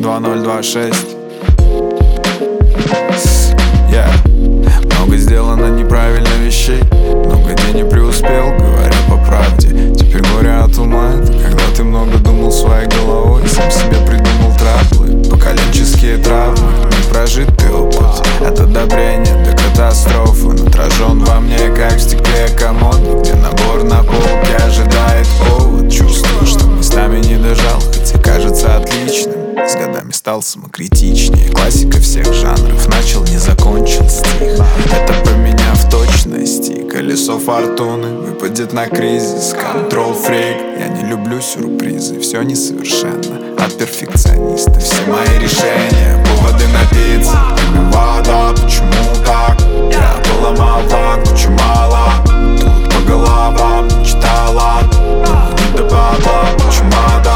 2026. Много сделано неправильно вещей, много где не преуспел, говоря по правде. Теперь горе от ума, это когда ты много думал своей головой, сам себе придумал траблы, поколенческие травмы, непрожитый опыт от одобрения до катастрофы. Он отражен во мне, как в стекле комод, где набор на полке ожидает повод. Чувствую, что местами не дожал, хотя кажется отличным. С годами стал самокритичнее. Классика всех жанров, начал, не закончил стих. Это поменяв точности. Колесо фортуны выпадет на кризис. Контрол-фрик. Я не люблю сюрпризы, все несовершенно. От перфекциониста все мои решения поводы напиться. Вода, почему так? Я поломал банк, очень мало. Тут по головам читала, но не до бабла, почему надо?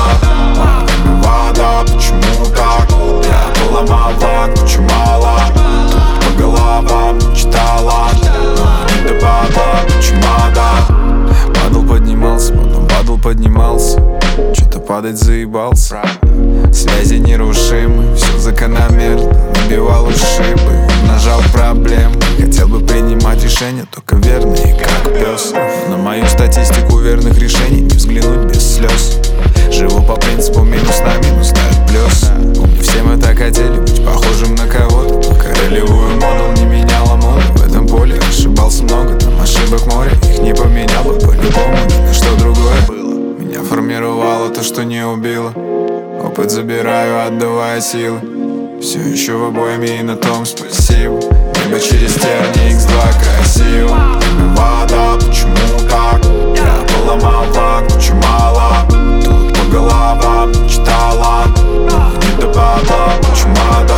Вода, почему так? Я поломал банк, очень мало. Тут по головам читала, но не до бабла, почему надо? Падал, поднимался, потом падал, поднимался. Что-то падать заебался. Связи нерушимы, все закономерно. Набивал ушибы, умножал проблемы. Хотел бы принимать решения, только верные, как пес. На мою статистику верных решений не взглянуть без слез. Живу по принципу минус на минус дает плюс. Помню, все мы так хотели быть похожим на кого-то, пока ролевую моду не меняла моду. В этом поле ошибался много, там ошибок море. Их не поменял бы по-любому, ни на что другое было. Меня формировало то, что не убило. Опыт забираю, отдавая силы. Все еще в обойме, и на том спасибо. Небо через терни, X2 красиво. Вода, почему так? Я поломал банк, очень мало. Тут по головам читала, но не до бабла, почему надо?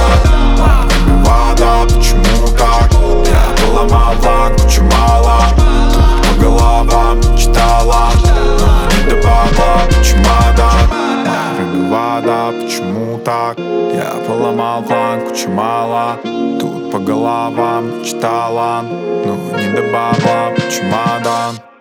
Вода, почему так? Я поломал банк, очень мало. Тут по головам читала, но не до бабла, почему надо? Вода, почему так? Я поломал планку, очень мало. Тут по головам читала, ну не до бабла, чемодан.